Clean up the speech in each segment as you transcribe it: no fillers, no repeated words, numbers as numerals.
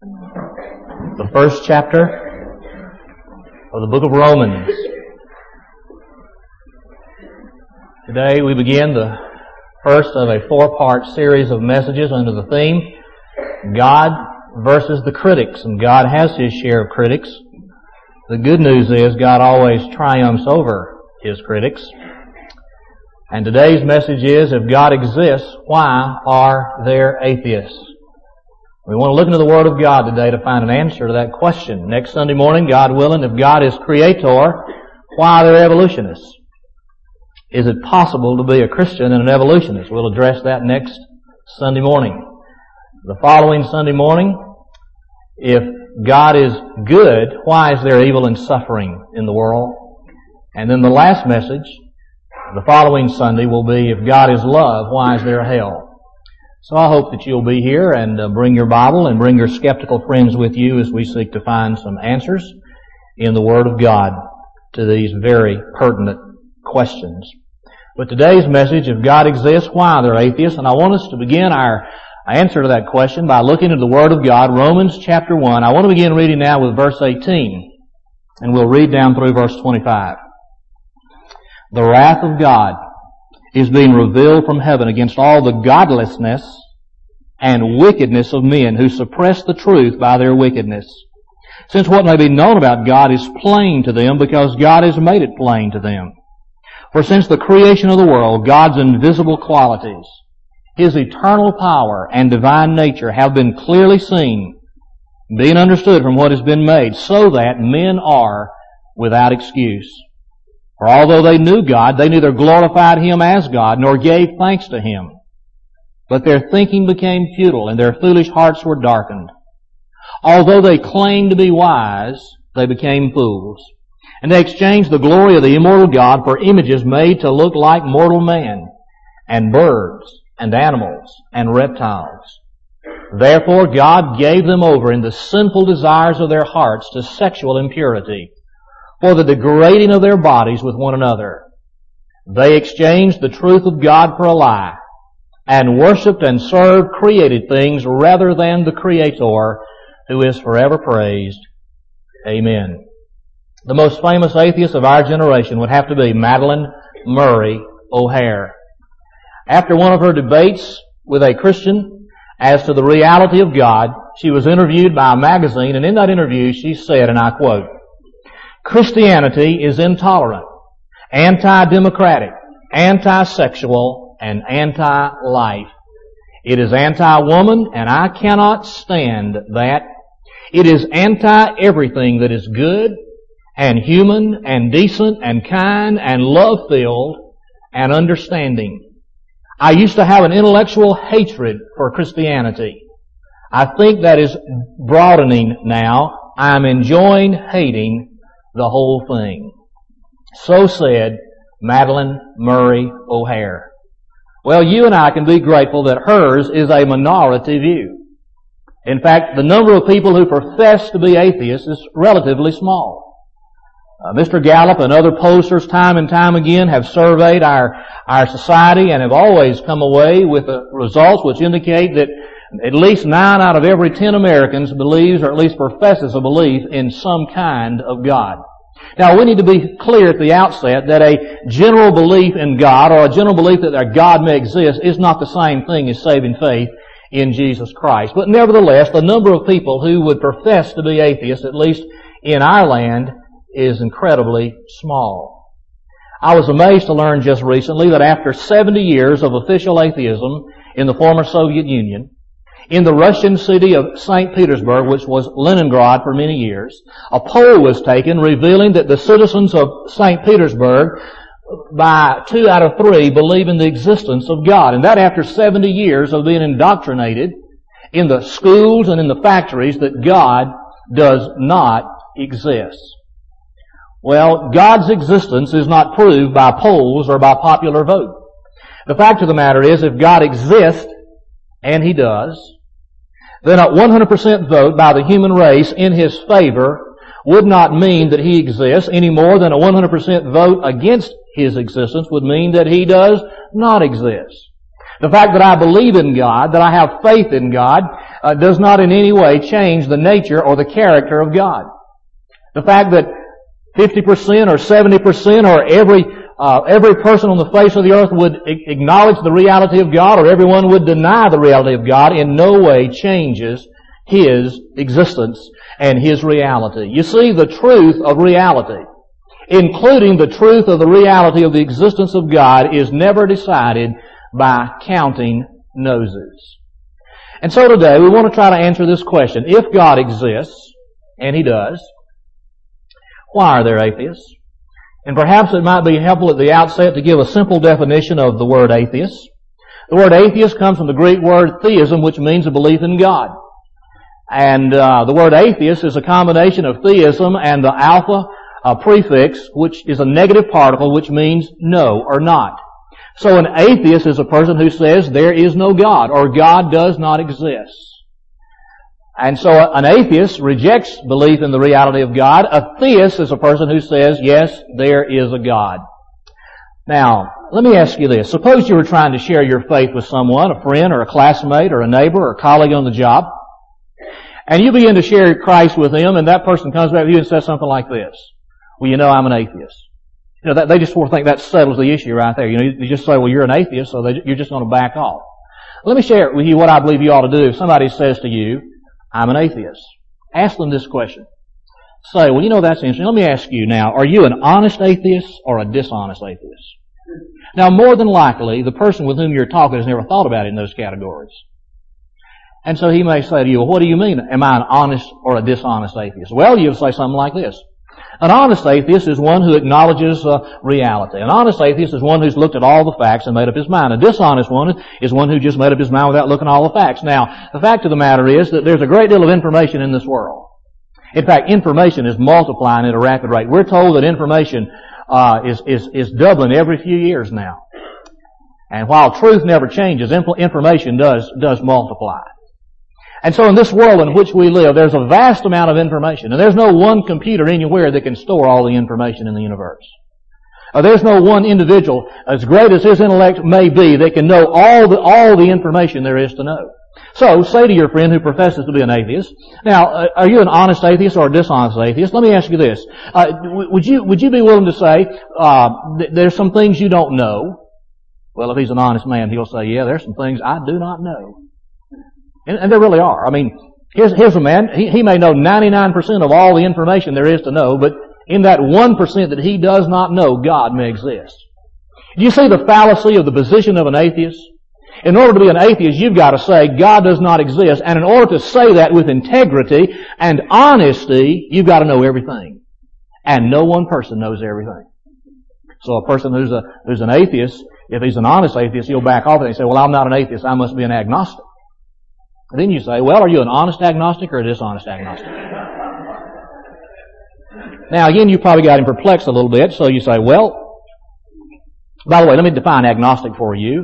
the first chapter of the book of Romans. Today we begin the first of a four-part series of messages under the theme, God versus the critics. And God has His share of critics. The good news is God always triumphs over His critics. And today's message is, if God exists, why are there atheists? We want to look into the Word of God today to find an answer to that question. Next Sunday morning, God willing, if God is Creator, why are there evolutionists? Is it possible to be a Christian and an evolutionist? We'll address that next Sunday morning. The following Sunday morning, if God is good, why is there evil and suffering in the world? And then the last message, the following Sunday, will be, if God is love, why is there hell? So I hope that you'll be here and bring your Bible and bring your skeptical friends with you as we seek to find some answers in the Word of God to these very pertinent questions. But today's message, if God exists, why are there atheists? And I want us to begin our answer to that question by looking at the Word of God, Romans chapter 1. I want to begin reading now with verse 18, and we'll read down through verse 25. The wrath of God is being revealed from heaven against all the godlessness and wickedness of men who suppress the truth by their wickedness. Since what may be known about God is plain to them because God has made it plain to them. For since the creation of the world, God's invisible qualities, His eternal power and divine nature have been clearly seen, being understood from what has been made, so that men are without excuse. For although they knew God, they neither glorified Him as God, nor gave thanks to Him. But their thinking became futile, and their foolish hearts were darkened. Although they claimed to be wise, they became fools. And they exchanged the glory of the immortal God for images made to look like mortal man, and birds, and animals, and reptiles. Therefore God gave them over in the sinful desires of their hearts to sexual impurity, for the degrading of their bodies with one another. They exchanged the truth of God for a lie, and worshipped and served created things rather than the Creator, who is forever praised. Amen. The most famous atheist of our generation would have to be Madalyn Murray O'Hair. After one of her debates with a Christian as to the reality of God, she was interviewed by a magazine, and in that interview she said, and I quote, "Christianity is intolerant, anti-democratic, anti-sexual, and anti-life. It is anti-woman, and I cannot stand that. It is anti-everything that is good and human and decent and kind and love-filled and understanding. I used to have an intellectual hatred for Christianity. I think that is broadening now. I'm enjoying hating the whole thing." So said Madalyn Murray O'Hair. Well, you and I can be grateful that hers is a minority view. In fact, the number of people who profess to be atheists is relatively small. Mr. Gallup and other pollsters time and time again have surveyed our society and have always come away with results which indicate that at least 9 out of every 10 Americans believes, or at least professes a belief in some kind of God. Now, we need to be clear at the outset that a general belief in God, or a general belief that a God may exist, is not the same thing as saving faith in Jesus Christ. But nevertheless, the number of people who would profess to be atheists, at least in our land, is incredibly small. I was amazed to learn just recently that after 70 years of official atheism in the former Soviet Union, in the Russian city of St. Petersburg, which was Leningrad for many years, a poll was taken revealing that the citizens of St. Petersburg, by 2 out of 3, believe in the existence of God. And that after 70 years of being indoctrinated in the schools and in the factories that God does not exist. Well, God's existence is not proved by polls or by popular vote. The fact of the matter is, if God exists, and He does, then a 100% vote by the human race in His favor would not mean that He exists any more than a 100% vote against His existence would mean that He does not exist. The fact that I believe in God, that I have faith in God, does not in any way change the nature or the character of God. The fact that 50% or 70% or every person on the face of the earth would acknowledge the reality of God, or everyone would deny the reality of God, in no way changes His existence and His reality. You see, the truth of reality, including the truth of the reality of the existence of God, is never decided by counting noses. And so today we want to try to answer this question. If God exists, and He does, why are there atheists? And perhaps it might be helpful at the outset to give a simple definition of the word atheist. The word atheist comes from the Greek word theism, which means a belief in God. And the word atheist is a combination of theism and the alpha prefix, which is a negative particle, which means no or not. So an atheist is a person who says there is no God, or God does not exist. And so an atheist rejects belief in the reality of God. A theist is a person who says, yes, there is a God. Now, let me ask you this. Suppose you were trying to share your faith with someone, a friend or a classmate or a neighbor or a colleague on the job, and you begin to share Christ with them, and that person comes back to you and says something like this. Well, you know, I'm an atheist. You know, they just sort of think that settles the issue right there. You know, you just say, well, you're an atheist, so you're just going to back off. Let me share with you what I believe you ought to do. If somebody says to you, I'm an atheist, ask them this question. Say, well, you know, that's interesting. Let me ask you now, are you an honest atheist or a dishonest atheist? Now, more than likely, the person with whom you're talking has never thought about it in those categories. And so he may say to you, well, what do you mean? Am I an honest or a dishonest atheist? Well, you'll say something like this. An honest atheist is one who acknowledges reality. An honest atheist is one who's looked at all the facts and made up his mind. A dishonest one is one who just made up his mind without looking at all the facts. Now, the fact of the matter is that there's a great deal of information in this world. In fact, information is multiplying at a rapid rate. We're told that information is doubling every few years now. And while truth never changes, information does multiply. And so in this world in which we live, there's a vast amount of information. And there's no one computer anywhere that can store all the information in the universe. There's no one individual, as great as his intellect may be, that can know all the information there is to know. So, say to your friend who professes to be an atheist, now, are you an honest atheist or a dishonest atheist? Let me ask you this. Would you be willing to say, there's some things you don't know? Well, if he's an honest man, he'll say, yeah, there's some things I do not know. And there really are. I mean, here's a man, he may know 99% of all the information there is to know, but in that 1% that he does not know, God may exist. Do you see the fallacy of the position of an atheist? In order to be an atheist, you've got to say God does not exist, and in order to say that with integrity and honesty, you've got to know everything. And no one person knows everything. So a person who's an atheist, if he's an honest atheist, he'll back off and say, well, I'm not an atheist, I must be an agnostic. And then you say, well, are you an honest agnostic or a dishonest agnostic? Now, again, you probably got him perplexed a little bit, so you say, well, by the way, let me define agnostic for you.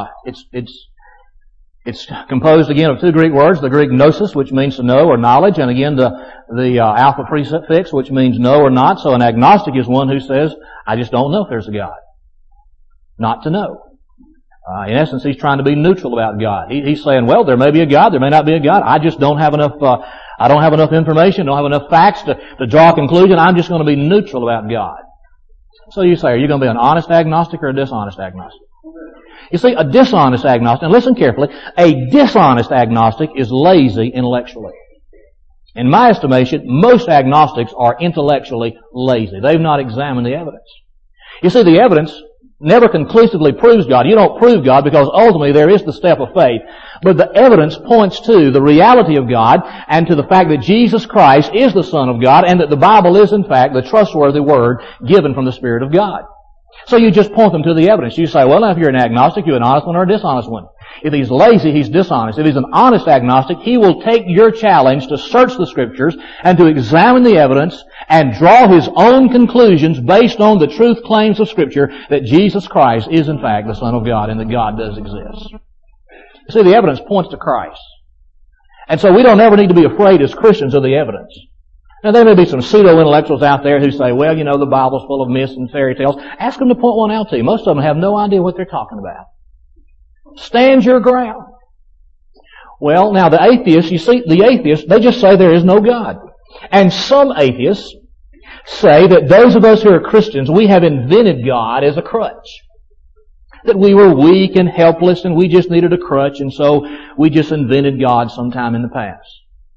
It's composed, again, of two Greek words, the Greek gnosis, which means to know or knowledge, and again, the alpha prefix, which means know or not. So an agnostic is one who says, I just don't know if there's a God. Not to know. In essence, he's trying to be neutral about God. He's saying, well, there may be a God, there may not be a God. I just don't have enough, I don't have enough information, don't have enough facts to draw a conclusion. I'm just going to be neutral about God. So you say, are you going to be an honest agnostic or a dishonest agnostic? You see, a dishonest agnostic, and listen carefully, a dishonest agnostic is lazy intellectually. In my estimation, most agnostics are intellectually lazy. They've not examined the evidence. You see, the evidence never conclusively proves God. You don't prove God because ultimately there is the step of faith. But the evidence points to the reality of God and to the fact that Jesus Christ is the Son of God and that the Bible is in fact the trustworthy Word given from the Spirit of God. So you just point them to the evidence. You say, well, now if you're an agnostic, you're an honest one or a dishonest one. If he's lazy, he's dishonest. If he's an honest agnostic, he will take your challenge to search the Scriptures and to examine the evidence and draw his own conclusions based on the truth claims of Scripture that Jesus Christ is in fact the Son of God and that God does exist. You see, the evidence points to Christ. And so we don't ever need to be afraid as Christians of the evidence. Now, there may be some pseudo-intellectuals out there who say, well, you know, the Bible's full of myths and fairy tales. Ask them to point one out to you. Most of them have no idea what they're talking about. Stand your ground. Well, now the atheists, you see, the atheists, they just say there is no God. And some atheists say that those of us who are Christians, we have invented God as a crutch. That we were weak and helpless and we just needed a crutch, and so we just invented God sometime in the past.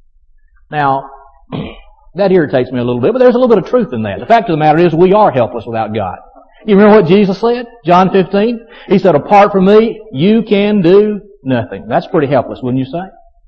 Now, that irritates me a little bit, but there's a little bit of truth in that. The fact of the matter is we are helpless without God. You remember what Jesus said? John 15? He said, apart from me, you can do nothing. That's pretty helpless, wouldn't you say?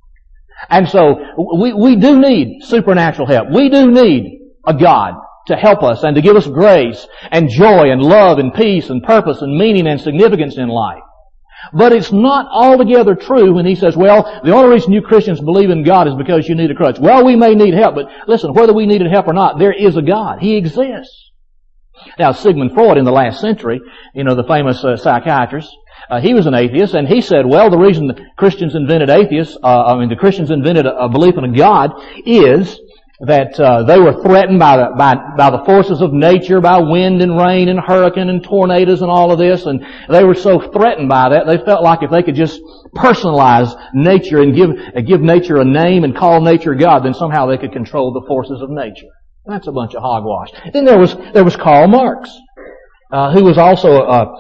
And so, we do need supernatural help. We do need a God to help us and to give us grace and joy and love and peace and purpose and meaning and significance in life. But it's not altogether true when he says, well, the only reason you Christians believe in God is because you need a crutch. Well, we may need help, but listen, whether we needed help or not, there is a God. He exists. Now, Sigmund Freud in the last century, the famous psychiatrist, he was an atheist, and he said, well, the reason the Christians invented the Christians invented a belief in a God is that they were threatened by the forces of nature, by wind and rain and hurricane and tornadoes and all of this, and they were so threatened by that, they felt like if they could just personalize nature and give nature a name and call nature God, then somehow they could control the forces of nature. That's a bunch of hogwash. Then there was Karl Marx, who was also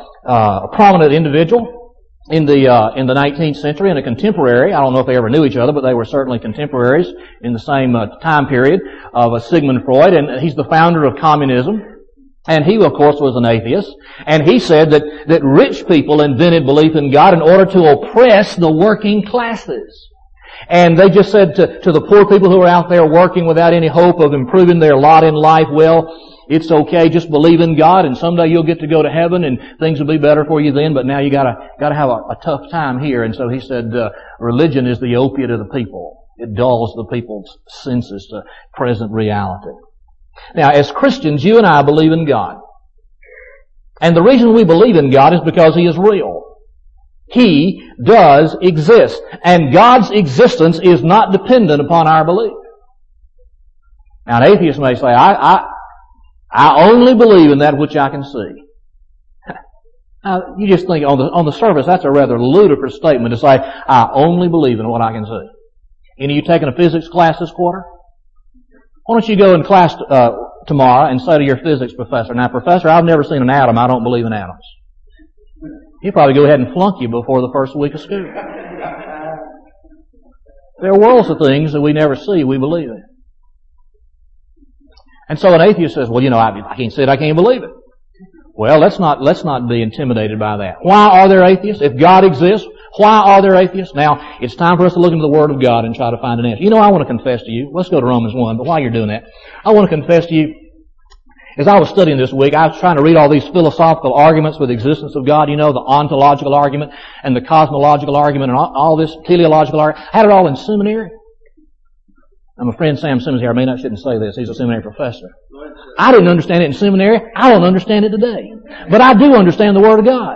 a prominent individual in the 19th century and a contemporary. I don't know if they ever knew each other, but they were certainly contemporaries in the same time period of Sigmund Freud, and he's the founder of communism. And he, of course, was an atheist. And he said that rich people invented belief in God in order to oppress the working classes. And they just said to the poor people who are out there working without any hope of improving their lot in life, well, it's okay, just believe in God and someday you'll get to go to heaven and things will be better for you then, but now you gotta have a tough time here. And so he said, religion is the opiate of the people. It dulls the people's senses to present reality. Now, as Christians, you and I believe in God. And the reason we believe in God is because He is real. He does exist. And God's existence is not dependent upon our belief. Now, an atheist may say, I only believe in that which I can see. Now, you just think on the surface, that's a rather ludicrous statement to say, I only believe in what I can see. Any of you taking a physics class this quarter? Why don't you go in class tomorrow and say to your physics professor, now, Professor, I've never seen an atom. I don't believe in atoms. He'll probably go ahead and flunk you before the first week of school. There are worlds of things that we never see, we believe in. And so an atheist says, well, I can't see it, I can't believe it. Well, let's not be intimidated by that. Why are there atheists? If God exists, why are there atheists? Now, it's time for us to look into the Word of God and try to find an answer. I want to confess to you. Let's go to Romans 1, but while you're doing that, I want to confess to you, as I was studying this week, I was trying to read all these philosophical arguments for the existence of God, the ontological argument and the cosmological argument and all this teleological argument. I had it all in seminary. And my friend Sam Simmons here, I shouldn't say this, he's a seminary professor. I didn't understand it in seminary. I don't understand it today. But I do understand the Word of God.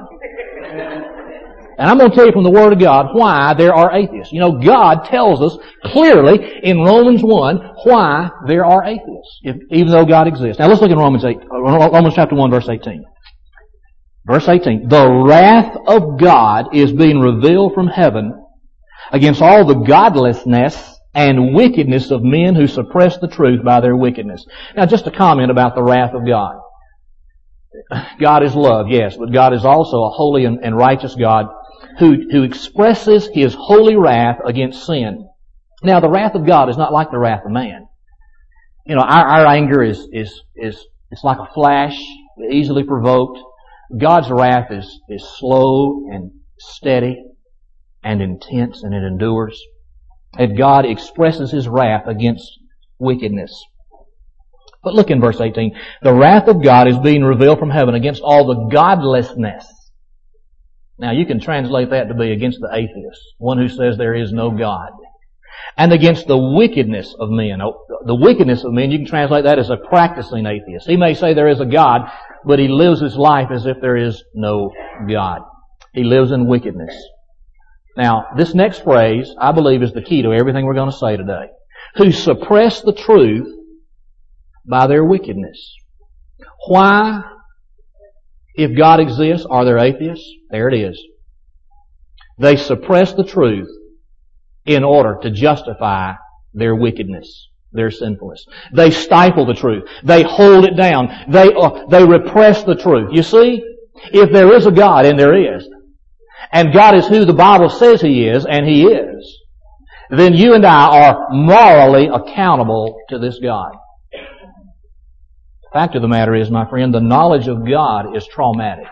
And I'm going to tell you from the Word of God why there are atheists. God tells us clearly in Romans 1 why there are atheists, even though God exists. Now let's look at Romans chapter 1, verse 18. Verse 18. The wrath of God is being revealed from heaven against all the godlessness and wickedness of men who suppress the truth by their wickedness. Now just a comment about the wrath of God. God is love, yes, but God is also a holy and righteous God who expresses His holy wrath against sin. Now, the wrath of God is not like the wrath of man. Our anger is it's like a flash, easily provoked. God's wrath is slow and steady and intense, and it endures. And God expresses His wrath against wickedness. But look in verse 18. The wrath of God is being revealed from heaven against all the godlessness. Now you can translate that to be against the atheist, one who says there is no God. And against the wickedness of men. The wickedness of men, you can translate that as a practicing atheist. He may say there is a God, but he lives his life as if there is no God. He lives in wickedness. Now, this next phrase, I believe, is the key to everything we're going to say today. Who suppress the truth by their wickedness. Why, if God exists, are there atheists? There it is. They suppress the truth in order to justify their wickedness, their sinfulness. They stifle the truth. They hold it down. They repress the truth. You see, if there is a God, and there is, and God is who the Bible says He is, and He is, then you and I are morally accountable to this God. The fact of the matter is, my friend, the knowledge of God is traumatic.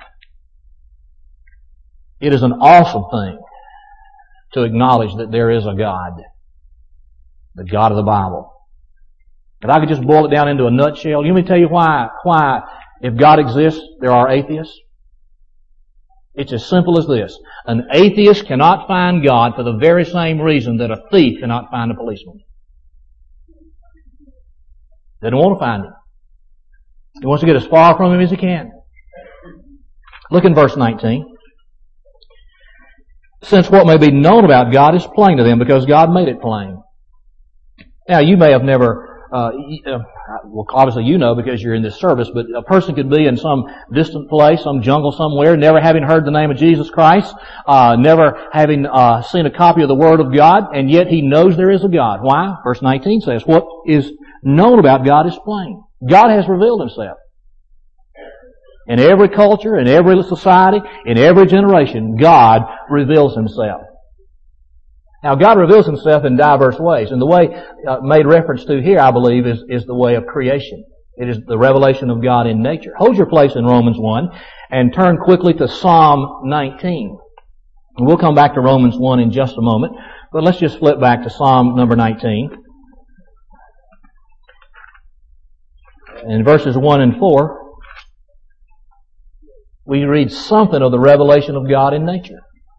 It is an awesome thing to acknowledge that there is a God, the God of the Bible. If I could just boil it down into a nutshell, let me tell you why if God exists, there are atheists. It's as simple as this. An atheist cannot find God for the very same reason that a thief cannot find a policeman. They don't want to find Him. He wants to get as far from Him as he can. Look in verse 19. Since what may be known about God is plain to them, because God made it plain. Now, you may have never, well, obviously you know because you're in this service, but a person could be in some distant place, some jungle somewhere, never having heard the name of Jesus Christ, never having seen a copy of the Word of God, and yet he knows there is a God. Why? Verse 19 says, what is known about God is plain. God has revealed Himself. In every culture, in every society, in every generation, God reveals Himself. Now, God reveals Himself in diverse ways. And the way made reference to here, I believe, is the way of creation. It is the revelation of God in nature. Hold your place in Romans 1 and turn quickly to Psalm 19. And we'll come back to Romans 1 in just a moment. But let's just flip back to Psalm number 19. In verses 1 and 4, we read something of the revelation of God in nature.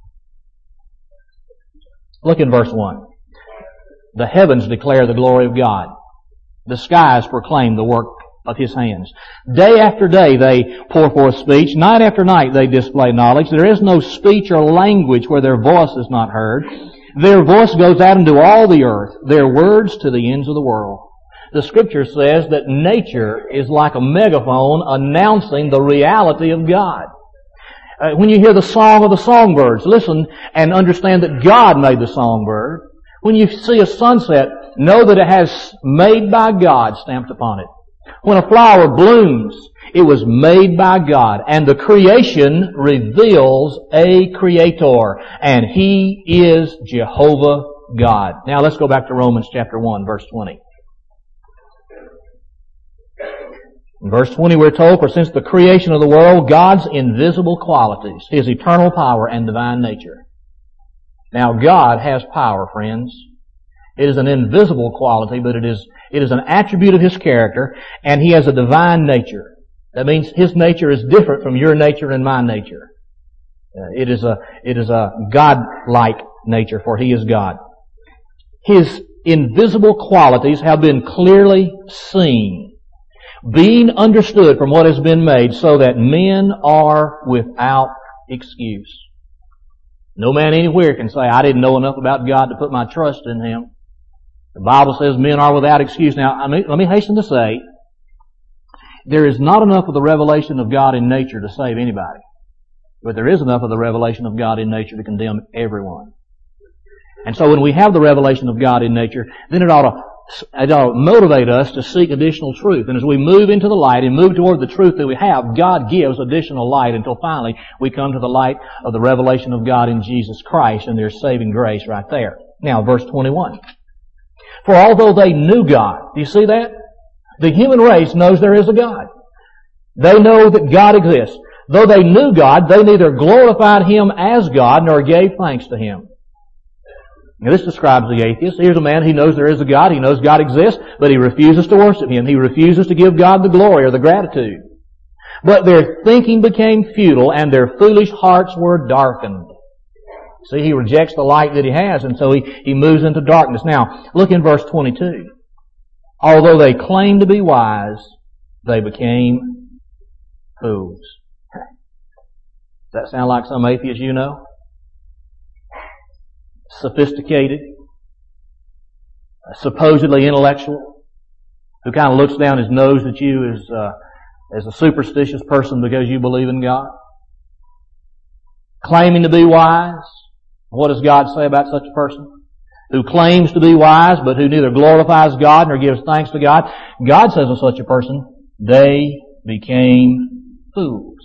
Look in verse 1. The heavens declare the glory of God. The skies proclaim the work of His hands. Day after day they pour forth speech. Night after night they display knowledge. There is no speech or language where their voice is not heard. Their voice goes out into all the earth, their words to the ends of the world. The Scripture says that nature is like a megaphone announcing the reality of God. When you hear the song of the songbirds, listen and understand that God made the songbird. When you see a sunset, know that it has made by God stamped upon it. When a flower blooms, it was made by God. And the creation reveals a Creator. And He is Jehovah God. Now let's go back to Romans chapter 1, verse 20. In verse 20 we're told, for since the creation of the world, God's invisible qualities, His eternal power and divine nature. Now God has power, friends. It is an invisible quality, but it is an attribute of His character, and He has a divine nature. That means His nature is different from your nature and my nature. It is a God-like nature, for He is God. His invisible qualities have been clearly seen, being understood from what has been made, so that men are without excuse. No man anywhere can say, I didn't know enough about God to put my trust in Him. The Bible says men are without excuse. Now, let me hasten to say, there is not enough of the revelation of God in nature to save anybody. But there is enough of the revelation of God in nature to condemn everyone. And so when we have the revelation of God in nature, then it ought to motivate us to seek additional truth. And as we move into the light and move toward the truth that we have, God gives additional light until finally we come to the light of the revelation of God in Jesus Christ, and there's saving grace right there. Now, verse 21. For although they knew God, do you see that? The human race knows there is a God. They know that God exists. Though they knew God, they neither glorified Him as God nor gave thanks to Him. Now, this describes the atheist. Here's a man, he knows there is a God, he knows God exists, but he refuses to worship Him. He refuses to give God the glory or the gratitude. But their thinking became futile, and their foolish hearts were darkened. See, he rejects the light that he has, and so he moves into darkness. Now, look in verse 22. Although they claimed to be wise, they became fools. Does that sound like some atheist you know? Sophisticated, supposedly intellectual, who kind of looks down his nose at you as a superstitious person because you believe in God. Claiming to be wise. What does God say about such a person? who claims to be wise, but who neither glorifies God nor gives thanks to God. God says of such a person, they became fools.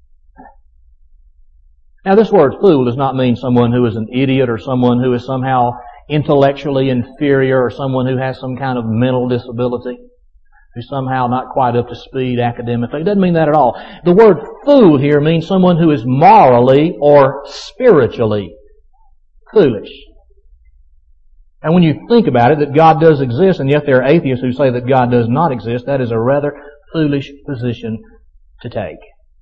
Now this word fool does not mean someone who is an idiot or someone who is somehow intellectually inferior or someone who has some kind of mental disability, who's somehow not quite up to speed academically. It doesn't mean that at all. The word fool here means someone who is morally or spiritually foolish. And when you think about it, that God does exist, and yet there are atheists who say that God does not exist, that is a rather foolish position to take.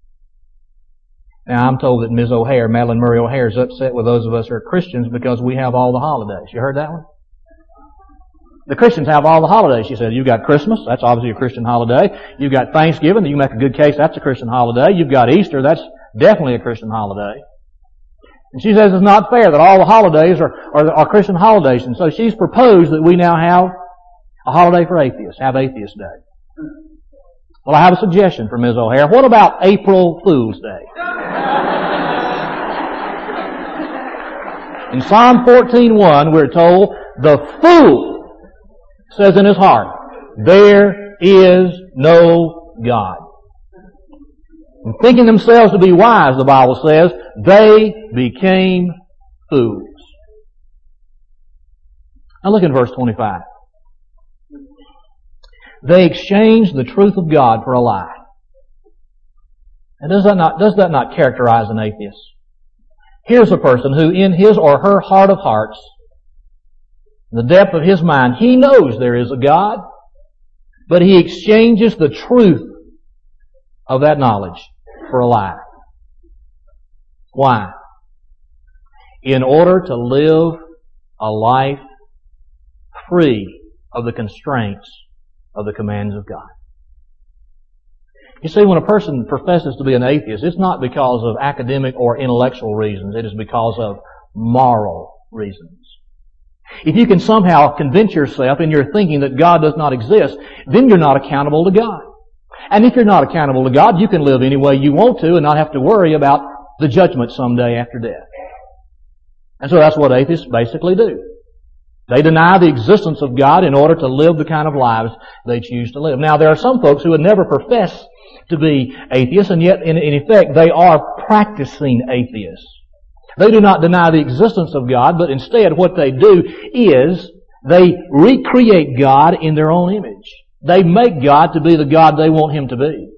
Now, I'm told that Ms. O'Hare, Madeline Murray O'Hare, is upset with those of us who are Christians because we have all the holidays. You heard that one? The Christians have all the holidays. She said, you've got Christmas, that's obviously a Christian holiday. You've got Thanksgiving, you can make a good case, that's a Christian holiday. You've got Easter, that's definitely a Christian holiday. And she says it's not fair that all the holidays are Christian holidays. And so she's proposed that we now have a holiday for atheists, have Atheist Day. Well, I have a suggestion for Ms. O'Hare. What about April Fool's Day? In Psalm 14:1, we're told, the fool says in his heart, there is no God. And thinking themselves to be wise, the Bible says, they became fools. Now look at verse 25. They exchanged the truth of God for a lie. And does that not characterize an atheist? Here's a person who in his or her heart of hearts, in the depth of his mind, he knows there is a God, but he exchanges the truth of that knowledge for a lie. Why? In order to live a life free of the constraints of the commands of God. You see, when a person professes to be an atheist, it's not because of academic or intellectual reasons. It is because of moral reasons. If you can somehow convince yourself in your thinking that God does not exist, then you're not accountable to God. And if you're not accountable to God, you can live any way you want to and not have to worry about the judgment someday after death. And so that's what atheists basically do. They deny the existence of God in order to live the kind of lives they choose to live. Now, there are some folks who would never profess to be atheists, and yet, in effect, they are practicing atheists. They do not deny the existence of God, but instead what they do is they recreate God in their own image. They make God to be the God they want Him to be.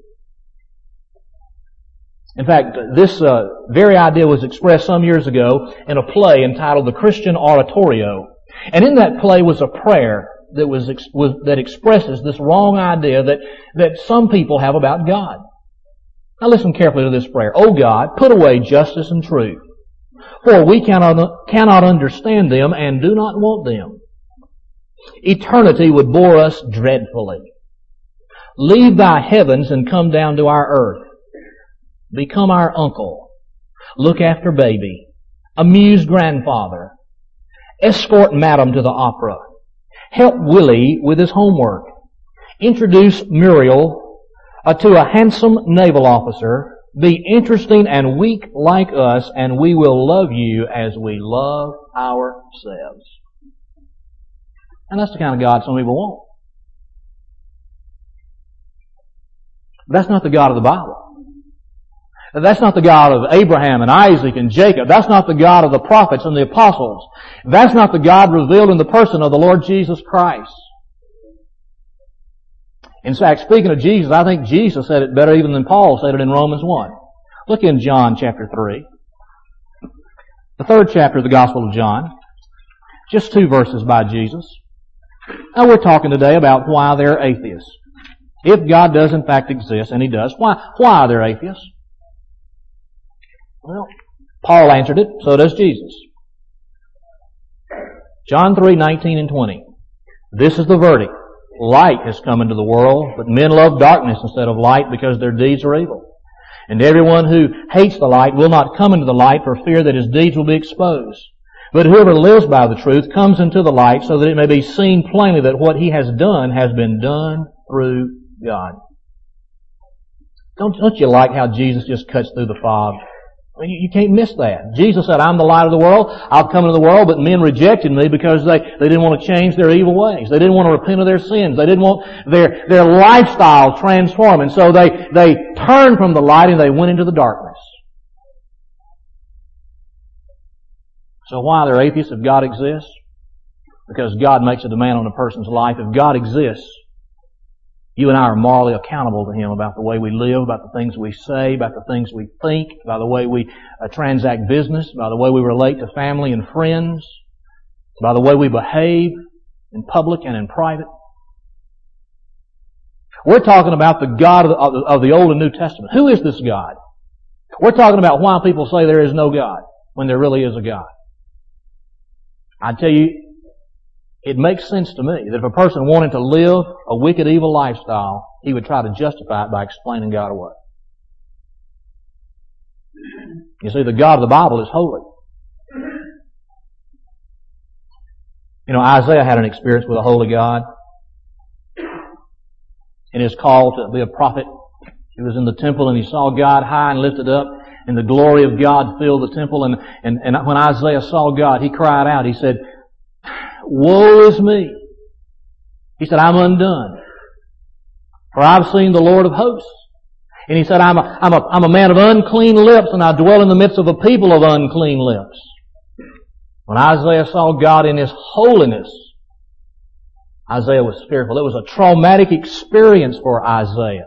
In fact, this very idea was expressed some years ago in a play entitled The Christian Oratorio. And in that play was a prayer that expresses this wrong idea that some people have about God. Now listen carefully to this prayer. O God, put away justice and truth, for we cannot understand them and do not want them. Eternity would bore us dreadfully. Leave thy heavens and come down to our earth. Become our uncle. Look after baby. Amuse grandfather. Escort madam to the opera. Help Willie with his homework. Introduce Muriel to a handsome naval officer. Be interesting and weak like us, and we will love you as we love ourselves. And that's the kind of God some people want. That's not the God of the Bible. That's not the God of Abraham and Isaac and Jacob. That's not the God of the prophets and the apostles. That's not the God revealed in the person of the Lord Jesus Christ. In fact, speaking of Jesus, I think Jesus said it better even than Paul said it in Romans 1. Look in John chapter 3. The 3rd chapter of the Gospel of John. Just 2 verses by Jesus. Now we're talking today about why they're atheists. If God does in fact exist, and He does, why are there atheists? Well, Paul answered it, so does Jesus. John 3:19 and 20. This is the verdict. Light has come into the world, but men love darkness instead of light because their deeds are evil. And everyone who hates the light will not come into the light for fear that his deeds will be exposed. But whoever lives by the truth comes into the light so that it may be seen plainly that what he has been done through God. Don't you like how Jesus just cuts through the fog I mean, you can't miss that. Jesus said, I'm the light of the world. I've come into the world, but men rejected me because they didn't want to change their evil ways. They didn't want to repent of their sins. They didn't want their lifestyle transformed. And so they turned from the light and they went into the darkness. So why are there atheists if God exists? Because God makes a demand on a person's life. If God exists, you and I are morally accountable to Him about the way we live, about the things we say, about the things we think, about the way we transact business, about the way we relate to family and friends, by the way we behave in public and in private. We're talking about the God of the Old and New Testament. Who is this God? We're talking about why people say there is no God when there really is a God. I tell you, it makes sense to me that if a person wanted to live a wicked, evil lifestyle, he would try to justify it by explaining God away. You see, the God of the Bible is holy. You know, Isaiah had an experience with a holy God. In his call to be a prophet, he was in the temple and he saw God high and lifted up, and the glory of God filled the temple. And when Isaiah saw God, he cried out. He said, "Woe is me." He said, "I'm undone, for I've seen the Lord of hosts." And he said, I'm a man of unclean lips, and I dwell in the midst of a people of unclean lips. When Isaiah saw God in His holiness, Isaiah was fearful. It was a traumatic experience for Isaiah.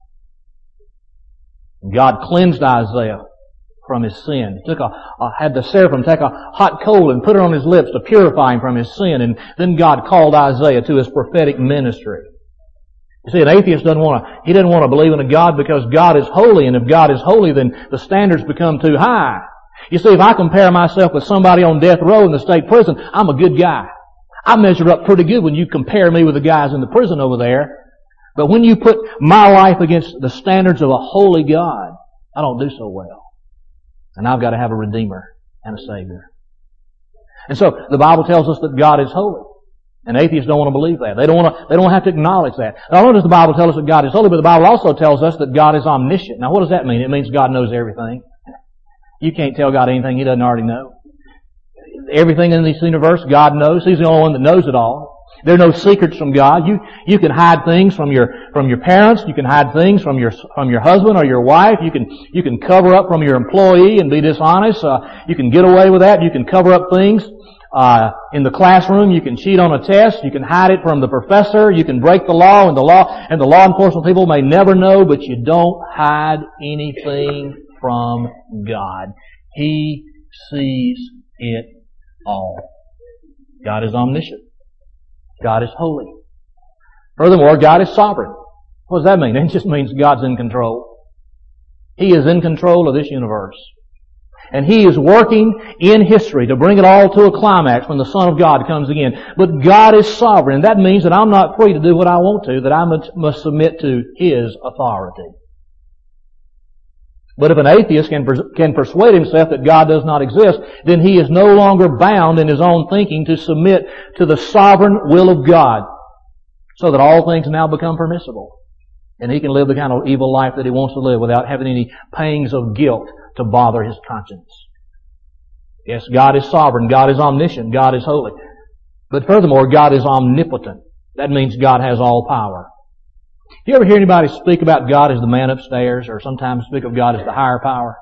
God cleansed Isaiah from his sin. He had the seraphim take a hot coal and put it on his lips to purify him from his sin. And then God called Isaiah to his prophetic ministry. You see, an atheist doesn't want to believe in a God because God is holy. And if God is holy, then the standards become too high. You see, if I compare myself with somebody on death row in the state prison, I'm a good guy. I measure up pretty good when you compare me with the guys in the prison over there. But when you put my life against the standards of a holy God, I don't do so well. And I've got to have a Redeemer and a Savior. And so the Bible tells us that God is holy. And atheists don't want to believe that. They don't have to acknowledge that. Not only does the Bible tell us that God is holy, but the Bible also tells us that God is omniscient. Now what does that mean? It means God knows everything. You can't tell God anything He doesn't already know. Everything in this universe, God knows. He's the only one that knows it all. There are no secrets from God. You can hide things from your parents. You can hide things from your husband or your wife. You can cover up from your employee and be dishonest. You can get away with that. You can cover up things in the classroom. You can cheat on a test. You can hide it from the professor. You can break the law, and the law enforcement people may never know, but you don't hide anything from God. He sees it all. God is omniscient. God is holy. Furthermore, God is sovereign. What does that mean? It just means God's in control. He is in control of this universe. And He is working in history to bring it all to a climax when the Son of God comes again. But God is sovereign, and that means that I'm not free to do what I want to, that I must submit to His authority. But if an atheist can persuade himself that God does not exist, then he is no longer bound in his own thinking to submit to the sovereign will of God, so that all things now become permissible. And he can live the kind of evil life that he wants to live without having any pangs of guilt to bother his conscience. Yes, God is sovereign, God is omniscient, God is holy. But furthermore, God is omnipotent. That means God has all power. You ever hear anybody speak about God as the man upstairs, or sometimes speak of God as the higher power?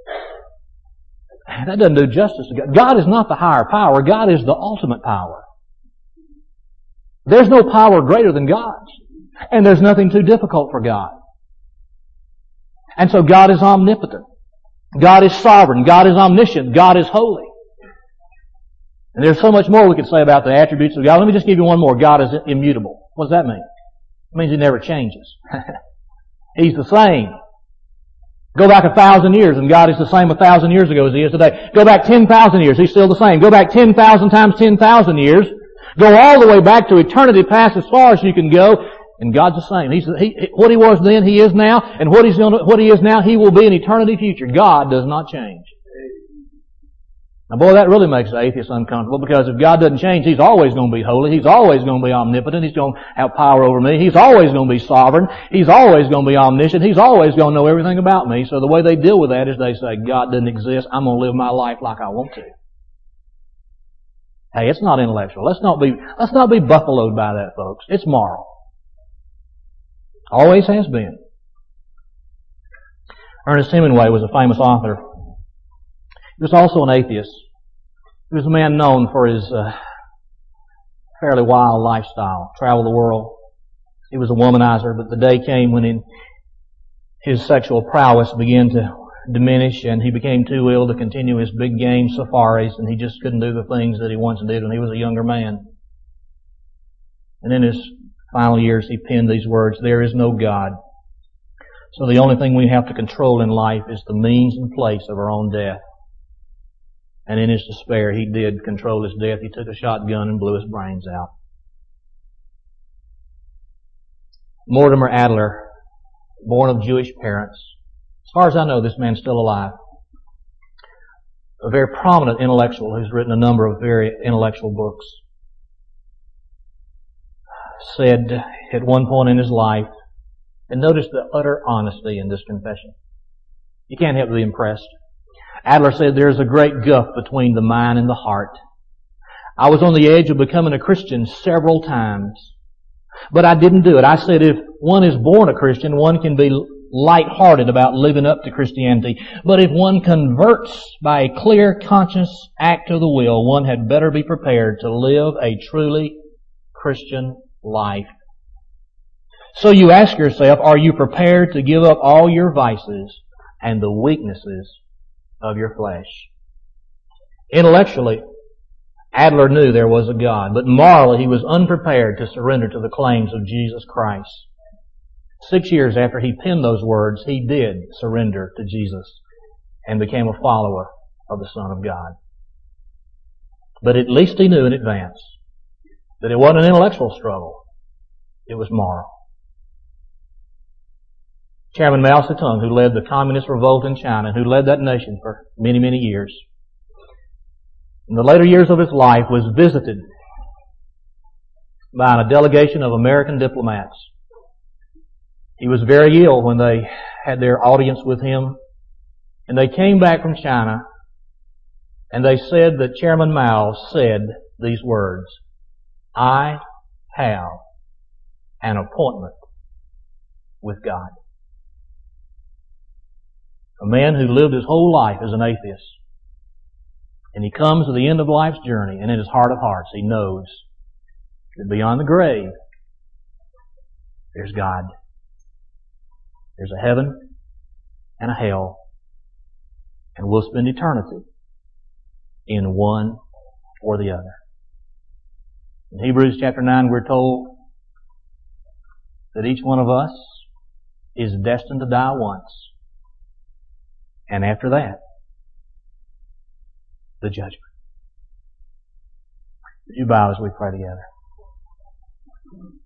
That doesn't do justice to God. God is not the higher power. God is the ultimate power. There's no power greater than God's. And there's nothing too difficult for God. And so God is omnipotent. God is sovereign. God is omniscient. God is holy. And there's so much more we could say about the attributes of God. Let me just give you one more. God is immutable. What does that mean? It means He never changes. He's the same. Go back 1,000 years and God is the same 1,000 years ago as He is today. Go back 10,000 years, He's still the same. Go back 10,000 times 10,000 years. Go all the way back to eternity past as far as you can go, and God's the same. What He was then, He is now, and what He is now, He will be in eternity future. God does not change. Now boy, that really makes the atheist uncomfortable, because if God doesn't change, He's always going to be holy. He's always going to be omnipotent. He's going to have power over me. He's always going to be sovereign. He's always going to be omniscient. He's always going to know everything about me. So the way they deal with that is they say, God doesn't exist. I'm going to live my life like I want to. Hey, it's not intellectual. Let's not be buffaloed by that, folks. It's moral. Always has been. Ernest Hemingway was a famous author. He was also an atheist. He was a man known for his fairly wild lifestyle, traveled the world. He was a womanizer, but the day came when his sexual prowess began to diminish, and he became too ill to continue his big game safaris, and he just couldn't do the things that he once did when he was a younger man. And in his final years, he penned these words, "There is no God. So the only thing we have to control in life is the means and place of our own death." And in his despair, he did control his death. He took a shotgun and blew his brains out. Mortimer Adler, born of Jewish parents. As far as I know, this man's still alive. A very prominent intellectual who's written a number of very intellectual books. Said at one point in his life, and notice the utter honesty in this confession. You can't help but be impressed. Adler said, "There's a great gulf between the mind and the heart. I was on the edge of becoming a Christian several times, but I didn't do it. I said, if one is born a Christian, one can be light-hearted about living up to Christianity. But if one converts by a clear, conscious act of the will, one had better be prepared to live a truly Christian life. So you ask yourself, are you prepared to give up all your vices and the weaknesses of your flesh?" Intellectually, Adler knew there was a God, but morally he was unprepared to surrender to the claims of Jesus Christ. 6 years after he penned those words, he did surrender to Jesus and became a follower of the Son of God. But at least he knew in advance that it wasn't an intellectual struggle. It was moral. Chairman Mao Zedong, who led the communist revolt in China, who led that nation for many, many years, in the later years of his life was visited by a delegation of American diplomats. He was very ill when they had their audience with him, and they came back from China, and they said that Chairman Mao said these words, "I have an appointment with God." A man who lived his whole life as an atheist. And he comes to the end of life's journey, and in his heart of hearts he knows that beyond the grave, there's God. There's a heaven and a hell, and we'll spend eternity in one or the other. In Hebrews chapter 9 we're told that each one of us is destined to die once. And after that, the judgment. Would you bow as we pray together?